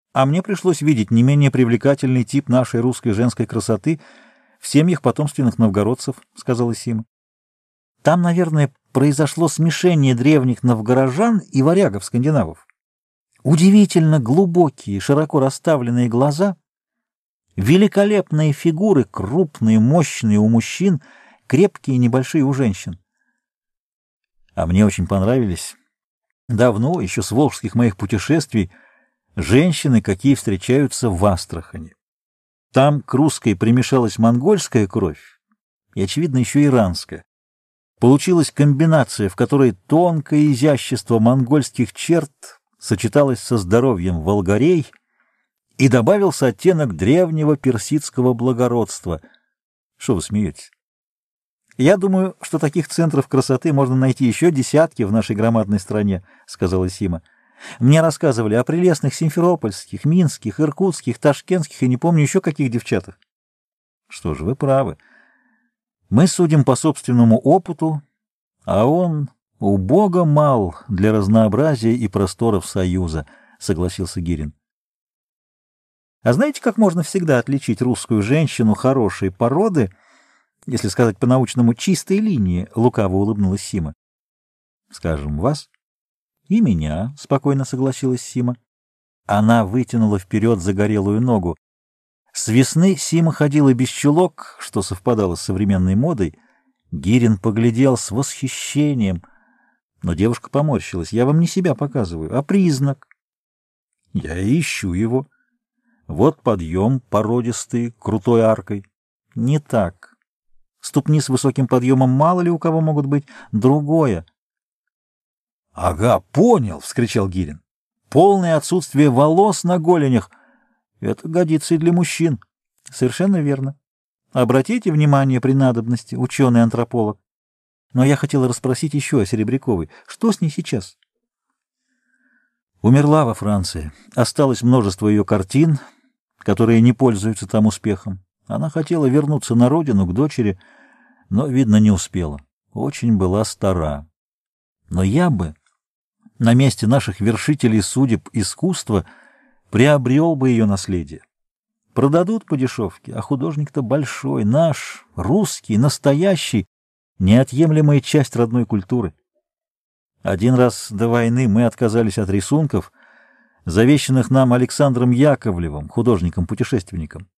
А мне пришлось видеть не менее привлекательный тип нашей русской женской красоты в семьях потомственных новгородцев, — сказала Сима. Там, наверное, произошло смешение древних новгорожан и варягов-скандинавов. Удивительно глубокие, широко расставленные глаза, великолепные фигуры, крупные, мощные у мужчин, крепкие и небольшие у женщин. А мне очень понравились, давно, еще с волжских моих путешествий, женщины, какие встречаются в Астрахани. Там к русской примешалась монгольская кровь и, очевидно, еще иранская. Получилась комбинация, в которой тонкое изящество монгольских черт сочеталось со здоровьем волгарей и добавился оттенок древнего персидского благородства. Что вы смеетесь? Я думаю, что таких центров красоты можно найти еще десятки в нашей громадной стране, — сказала Сима. Мне рассказывали о прелестных симферопольских, минских, иркутских, ташкентских и не помню еще каких девчатах. Что ж, вы правы. Мы судим по собственному опыту, а он убого мал для разнообразия и просторов Союза, — согласился Гирин. А знаете, как можно всегда отличить русскую женщину хорошей породы, если сказать по-научному, чистой линии? — лукаво улыбнулась Сима. — Скажем, вас? — И меня, — спокойно согласилась Сима. Она вытянула вперед загорелую ногу. С весны Сима ходила без чулок, что совпадало с современной модой. Гирин поглядел с восхищением, но девушка поморщилась. Я вам не себя показываю, а признак. Я и ищу его. Вот подъем породистый, крутой аркой. Не так. Ступни с высоким подъемом мало ли у кого могут быть. Другое. — Ага, понял! — вскричал Гирин. — Полное отсутствие волос на голенях. Это годится и для мужчин. Совершенно верно. Обратите внимание при надобности, ученый-антрополог. Но я хотела расспросить еще о Серебряковой. Что с ней сейчас? Умерла во Франции. Осталось множество ее картин, которые не пользуются там успехом. Она хотела вернуться на родину, к дочери, но, видно, не успела. Очень была стара. Но я бы на месте наших вершителей судеб искусства приобрел бы ее наследие. Продадут по дешевке, а художник-то большой, наш, русский, настоящий, неотъемлемая часть родной культуры. Один раз до войны мы отказались от рисунков, завещанных нам Александром Яковлевым, художником-путешественником.